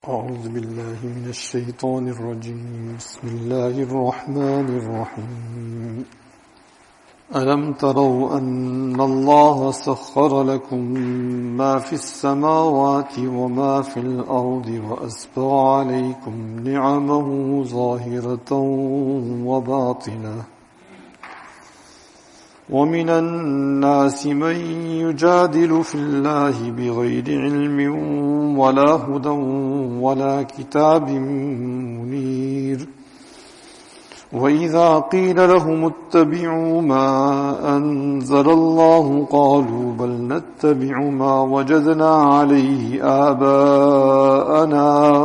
أعوذ بالله من الشيطان الرجيم بسم الله الرحمن الرحيم ألم تروا أن الله سخر لكم ما في السماوات وما في الأرض وأسبغ عليكم نعمه ظاهرة وباطنة ومن الناس من يجادل في الله بغير علم ولا هدى ولا كتاب منير وإذا قيل لهم اتبعوا ما أنزل الله قالوا بل نتبع ما وجدنا عليه آباءنا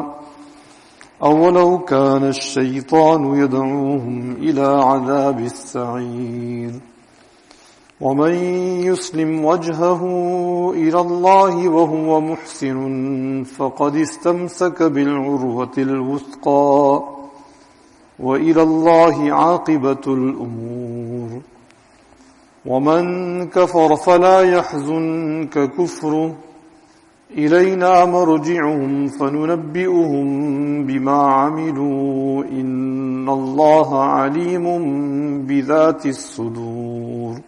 أولو كان الشيطان يدعوهم إلى عذاب السعير ومن يسلم وجهه إلى الله وهو محسن فقد استمسك بالعروة الوثقى وإلى الله عاقبة الأمور ومن كفر فلا يحزنك كفره إلينا مرجعهم فننبئهم بما عملوا إن الله عليم بذات الصدور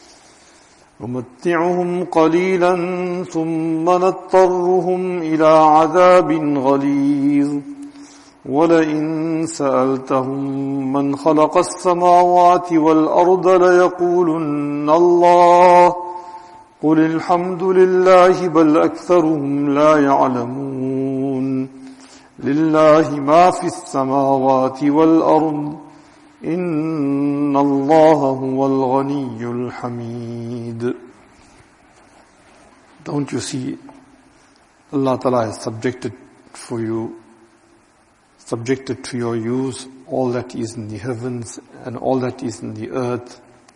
نمتعهم قليلا ثم نضطرهم إلى عذاب غليظ ولئن سألتهم من خلق السماوات والأرض ليقولن الله قل الحمد لله بل أكثرهم لا يعلمون لله ما في السماوات والأرض إن الله هو الغني الحميد. Don't you see, Allah Ta'ala has subjected to your use all that is in the heavens and all that is in the earth,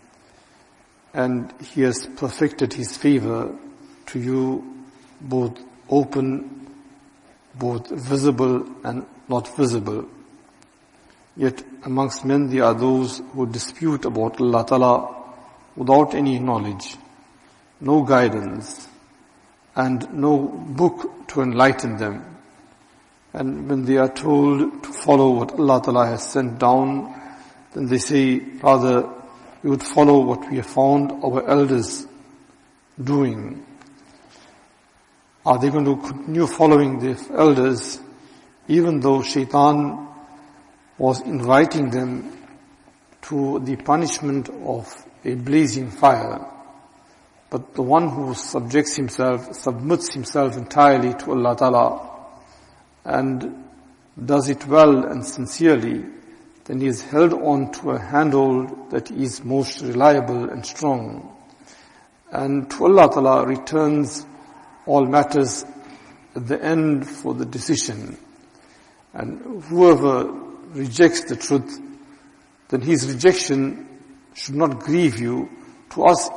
and He has perfected His favor to you, both open, both visible and not visible. Yet amongst men there are those who dispute about Allah Ta'ala without any knowledge, no guidance, and no book to enlighten them. And when they are told to follow what Allah Ta'ala has sent down, then they say, rather, we would follow what we have found our elders doing. Are they going to continue following the elders, even though Shaitan was inviting them to the punishment of a blazing fire? But the one who submits himself entirely to Allah Ta'ala and does it well and sincerely, then he is held on to a handhold that is most reliable and strong. And to Allah Ta'ala returns all matters at the end for the decision. And whoever rejects the truth, then his rejection should not grieve you. To us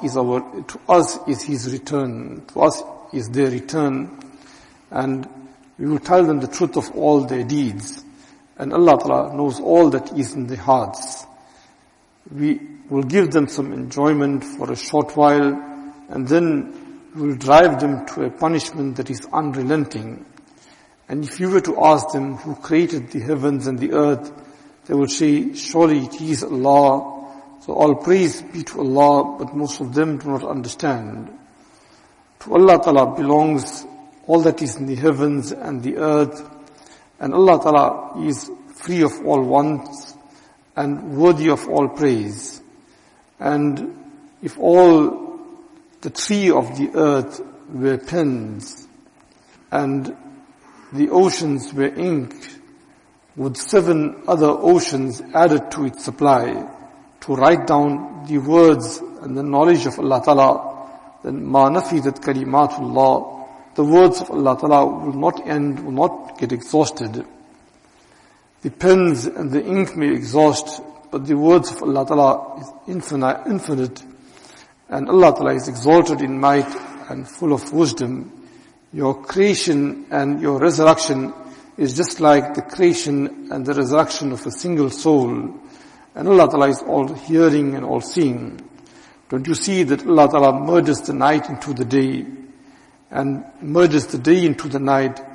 is his return. To us is their return. And we will tell them the truth of all their deeds. And Allah Ta'ala knows all that is in their hearts. We will give them some enjoyment for a short while, and then we will drive them to a punishment that is unrelenting. And if you were to ask them who created the heavens and the earth, they will say, surely it is Allah. So all praise be to Allah, but most of them do not understand. To Allah Ta'ala belongs all that is in the heavens and the earth, and Allah Ta'ala is free of all wants and worthy of all praise. And if all the tree of the earth were pens, and the oceans were ink, with 7 other oceans added to its supply, to write down the words and the knowledge of Allah Ta'ala, then ma nafidat kalimatullah, the words of Allah Ta'ala will not end, will not get exhausted. The pens and the ink may exhaust, but the words of Allah Ta'ala is infinite, and Allah Ta'ala is exalted in might and full of wisdom. Your creation and your resurrection is just like the creation and the resurrection of a single soul. And Allah Ta'ala is all hearing and all seeing. Don't you see that Allah Ta'ala merges the night into the day and merges the day into the night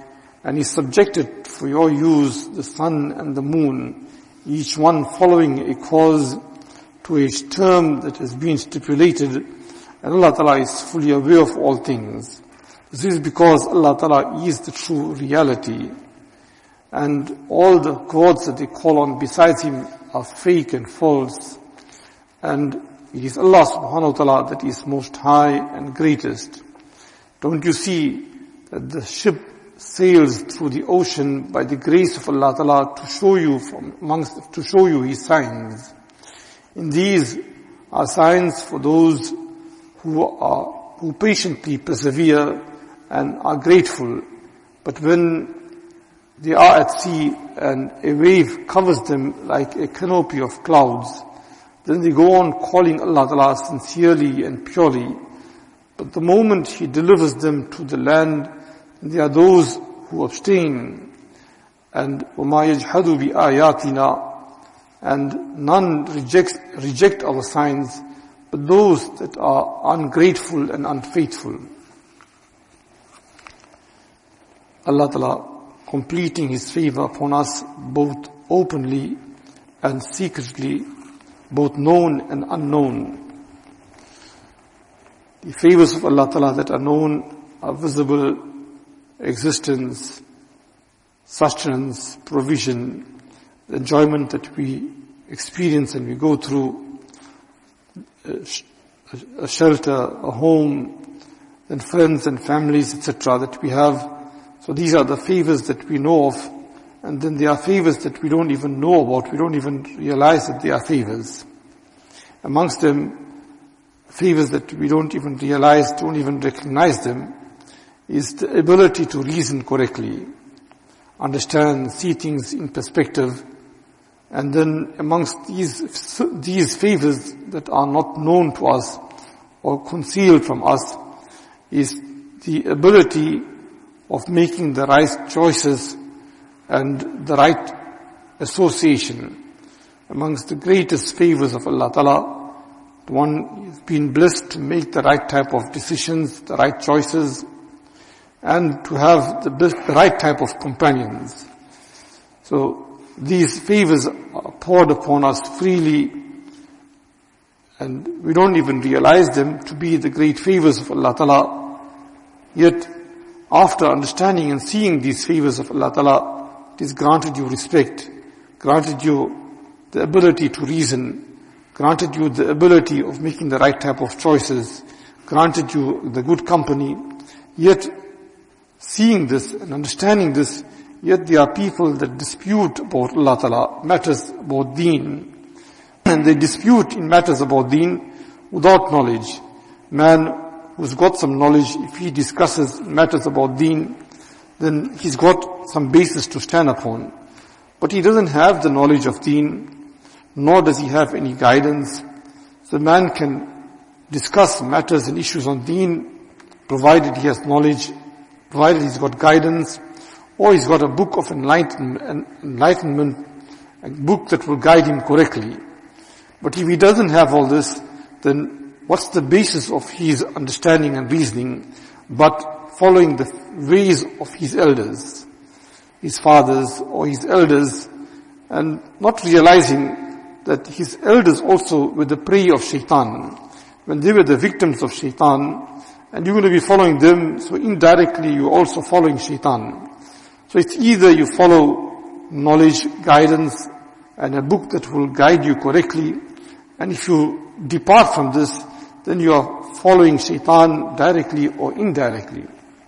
and He subjected for your use the sun and the moon, each one following a cause to a term that has been stipulated, and Allah Ta'ala is fully aware of all things. This is because Allah Ta'ala is the true reality, and all the gods that they call on besides Him are fake and false, and it is Allah Subhanahu wa Ta'ala that is most high and greatest. Don't you see that the ship sails through the ocean by the grace of Allah Ta'ala to show you His signs. And these are signs for those who patiently persevere and are grateful. But when they are at sea and a wave covers them like a canopy of clouds, then they go on calling Allah Ta'ala sincerely and purely. But the moment He delivers them to the land, they are those who abstain. And وَمَا يَجْحَدُ بِآيَاتِنَا, and none reject our signs, but those that are ungrateful and unfaithful. Allah Ta'ala completing His favor upon us both openly and secretly, both known and unknown. The favors of Allah Ta'ala that are known are visible: existence, sustenance, provision, the enjoyment that we experience and we go through, a shelter, a home, then friends and families, etc. that we have. So these are the favors that we know of, and then there are favors that we don't even know about, we don't even realize that they are favors. Amongst them, favors that we don't even realize, don't even recognize them, is the ability to reason correctly, understand, see things in perspective. And then amongst these favors that are not known to us or concealed from us is the ability of making the right choices and the right association. Amongst the greatest favors of Allah Ta'ala, the one has been blessed to make the right type of decisions, the right choices, and to have the right type of companions. So these favors are poured upon us freely, and we don't even realize them to be the great favors of Allah Ta'ala. Yet, after understanding and seeing these favors of Allah Ta'ala, it is granted you respect, granted you the ability to reason, granted you the ability of making the right type of choices, granted you the good company. Yet, seeing this and understanding this, yet there are people that dispute about Allah Ta'ala, matters about deen. And they dispute in matters about deen without knowledge. Man who's got some knowledge, if he discusses matters about deen, then he's got some basis to stand upon. But he doesn't have the knowledge of deen, nor does he have any guidance. So man can discuss matters and issues on deen, provided he has knowledge, provided he's got guidance, or he's got a book of enlightenment, a book that will guide him correctly. But if he doesn't have all this, then what's the basis of his understanding and reasoning but following the ways of his elders, his fathers or his elders, and not realizing that his elders also were the prey of shaitan, when they were the victims of shaitan, and you're going to be following them, so indirectly you're also following shaitan. So it's either you follow knowledge, guidance, and a book that will guide you correctly, and if you depart from this, then you are following shaitan directly or indirectly.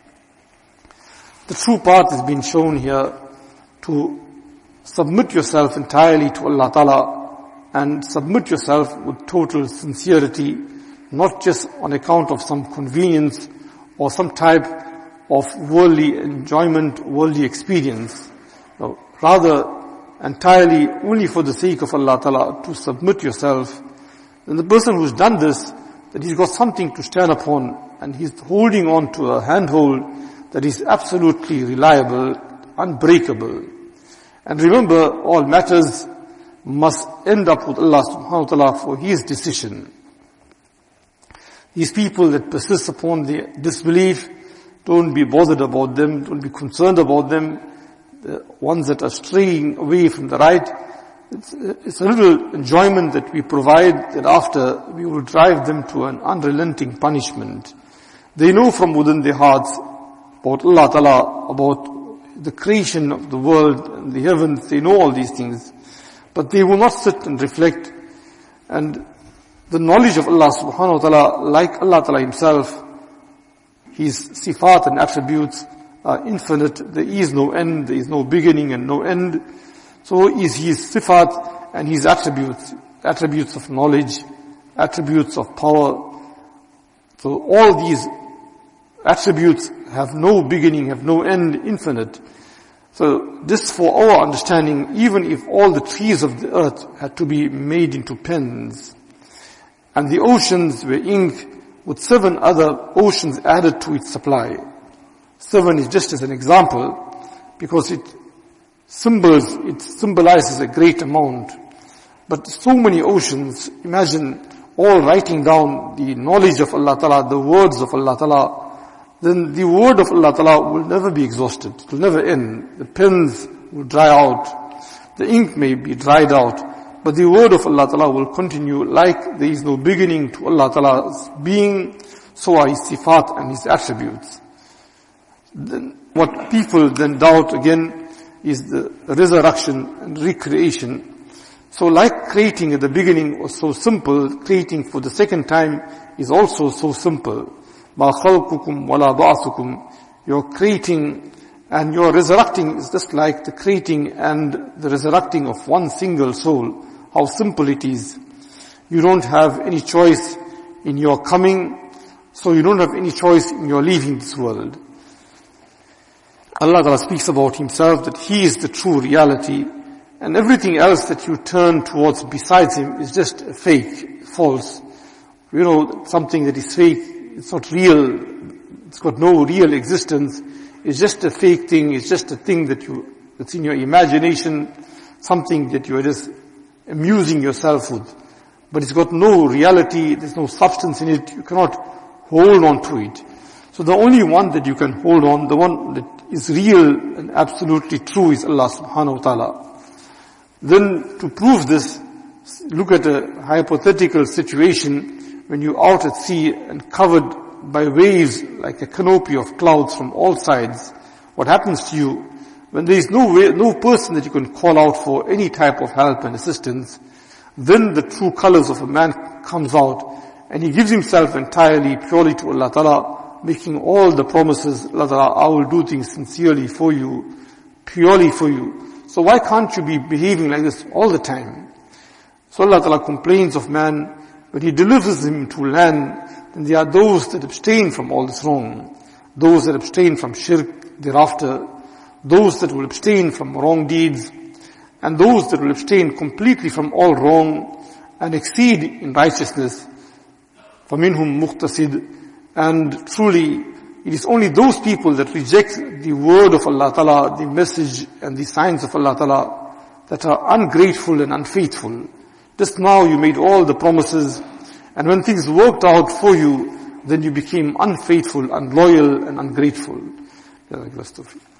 The true path has been shown here to submit yourself entirely to Allah Ta'ala and submit yourself with total sincerity, not just on account of some convenience or some type of worldly enjoyment, worldly experience. No, rather entirely only for the sake of Allah Ta'ala to submit yourself. Then the person who's done this, that he's got something to stand upon and he's holding on to a handhold that is absolutely reliable, unbreakable. And remember, all matters must end up with Allah subhanahu wa ta'ala for His decision. These people that persist upon the disbelief, Don't be bothered about them. Don't be concerned about them. The ones that are straying away from the right, it's a little enjoyment that we provide, that after we will drive them to an unrelenting punishment. They know from within their hearts about Allah Ta'ala, about the creation of the world and the heavens. They know all these things. But they will not sit and reflect. And the knowledge of Allah Subhanahu wa Ta'ala, like Allah Ta'ala Himself, His sifat and attributes are infinite. There is no end, there is no beginning and no end. So is His sifat and His attributes of knowledge, attributes of power. So all these attributes have no beginning, have no end, infinite. So this, for our understanding, even if all the trees of the earth had to be made into pens, and the oceans were inked with 7 other oceans added to its supply. 7 is just as an example, because it symbolizes a great amount. But so many oceans, imagine all writing down the knowledge of Allah Ta'ala, the words of Allah Ta'ala, then the word of Allah Ta'ala will never be exhausted. It will never end. The pens will dry out. The ink may be dried out. But the word of Allah Ta'ala will continue like there is no beginning to Allah Ta'ala's being, so are His sifat and His attributes. Then what people then doubt again is the resurrection and recreation. So like creating at the beginning was so simple, creating for the second time is also so simple. مَا خَلْقُكُمْ وَلَا بَعْثُكُمْ. Your creating and your resurrecting is just like the creating and the resurrecting of one single soul. How simple it is. You don't have any choice in your coming, so you don't have any choice in your leaving this world. Allah Ta'ala speaks about Himself that He is the true reality, and everything else that you turn towards besides Him is just fake, false. You know, something that is fake, it's not real, it's got no real existence, it's just a fake thing, it's just a thing that's in your imagination, something that you are just amusing yourself with. But it's got no reality, there's no substance in it, you cannot hold on to it. So the only one that you can hold on, the one that is real and absolutely true is Allah Subhanahu wa Ta'ala. Then to prove this, look at a hypothetical situation when you're out at sea and covered by waves like a canopy of clouds from all sides. What happens to you when there is no person that you can call out for any type of help and assistance? Then the true colors of a man comes out, and he gives himself entirely, purely to Allah Ta'ala, making all the promises, Allah Ta'ala, I will do things sincerely for you, purely for you. So why can't you be behaving like this all the time? So Allah Ta'ala complains of man, when He delivers him to land, then there are those that abstain from all this wrong, those that abstain from shirk thereafter, those that will abstain from wrong deeds, and those that will abstain completely from all wrong and exceed in righteousness. فَمِنْهُمْ مُقْتَصِدٌ. And truly, it is only those people that reject the word of Allah Ta'ala, the message and the signs of Allah Ta'ala, that are ungrateful and unfaithful. Just now you made all the promises, and when things worked out for you, then you became unfaithful, unloyal and ungrateful.